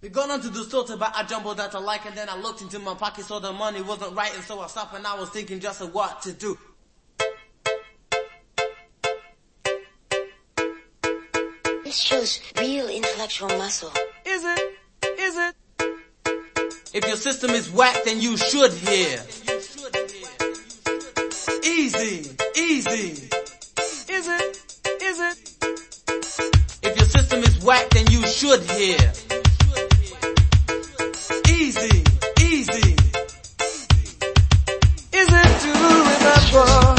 We got onto the store to buy a jumbo that I like, and then I looked into my pocket, so the money wasn't right, and so I stopped and I was thinking just of what to do. This shows real intellectual muscle. Is it? Is it? If your system is whack, then you should hear. Easy, easy. Is it? Is it? If your system is whack, then you should hear. Easy, easy. Is it to remember?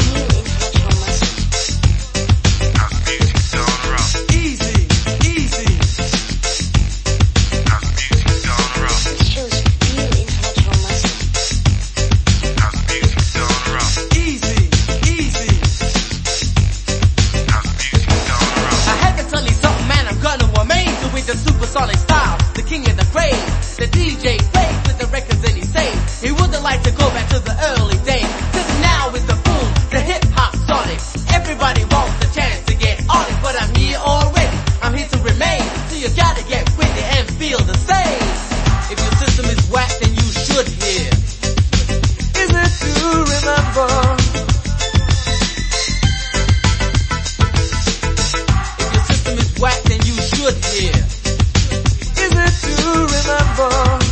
Easy, easy. This shows real intellectual muscle. Easy, easy. I had to tell you something, man, I'm gonna amaze you with the supersonic style, the king of the craze. The DJ plays with the records and he says he wouldn't like to go back to the early days. Cause now is the boom, the hip hop sonic. Everybody wants the chance to get on it, but I'm here already. I'm here to remain, so you gotta get with it and feel the same. If your system is whack, then you should hear. Is it to remember? If your system is whack, then you should hear. Is it to remember?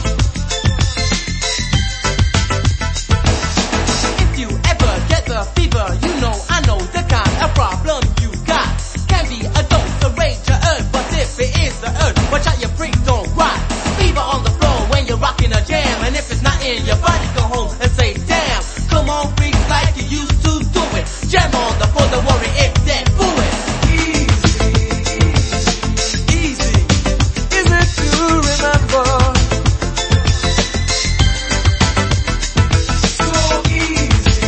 If you ever get the fever, you know I know the kind of problem you got. Can be a dose, a rage, a urge, but if it is the urge, watch out your freak don't rot. Fever on the floor when you're rocking a jam, and if it's not in your body, go home and say damn. Come on freaks like you used to do it. Jam on the floor, don't worry if that boo it. Easy, is it to remember? So easy,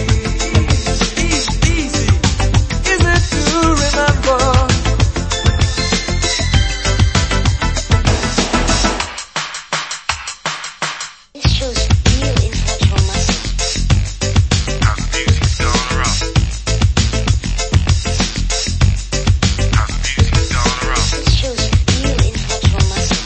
easy, is it to remember? This shows real intellectual muscle. This shows real intellectual muscle.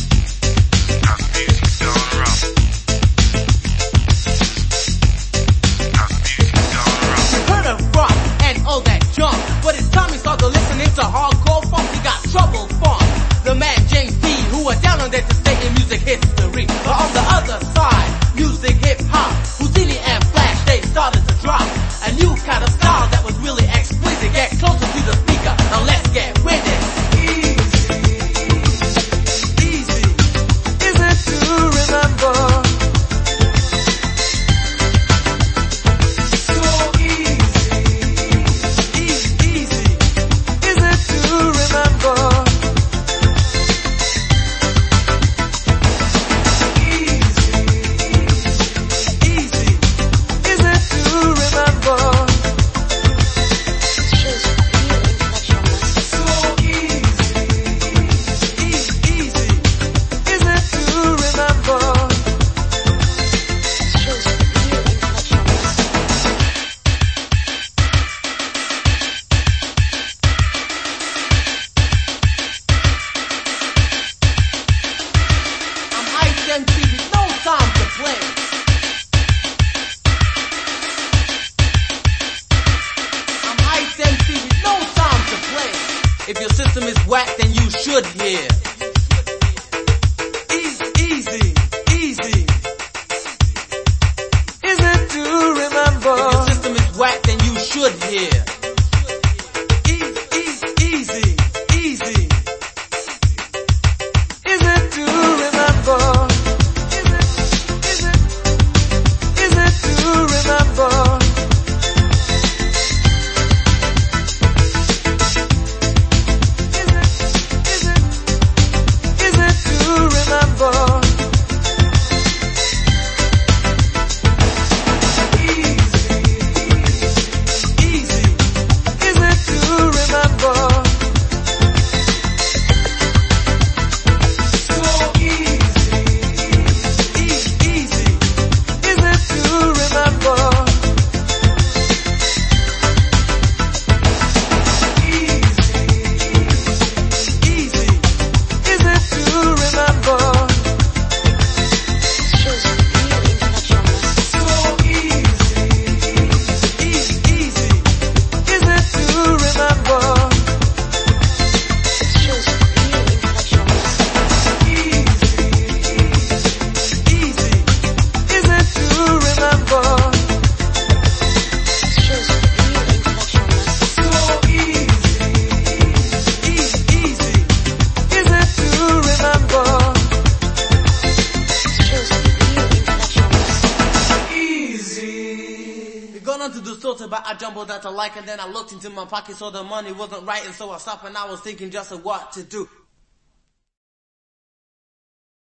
You heard of rock and all that junk, but it's time you start to listening to hardcore funk. You got Trouble Funk, the man James D, who are down on there to stay in music history. But on the other side, music hip hop, Houdini and Flash, they started to drop a new kind of style that was really explicit. Get closer to the speaker and let's get with it. Easy, is it to remember? So easy, easy, is it to remember? Easy, is it to remember? This shows real intellectual muscle. So easy, is it to remember? This shows real intellectual muscle. I'm Ice MC with no time to play. I'm Ice MC with no time to play. If your system is whack, then you should hear. Easy, easy. Is it to remember? If your system is whack, then you should hear. Easy, easy. Is it to remember? Is it to remember? Is it to remember? Easy, is it to remember? So easy, is it to remember? Easy, is it to remember? on to the store to buy a jumbo that I like, and then I looked into my pocket so the money wasn't right, and so I stopped and I was thinking just of what to do.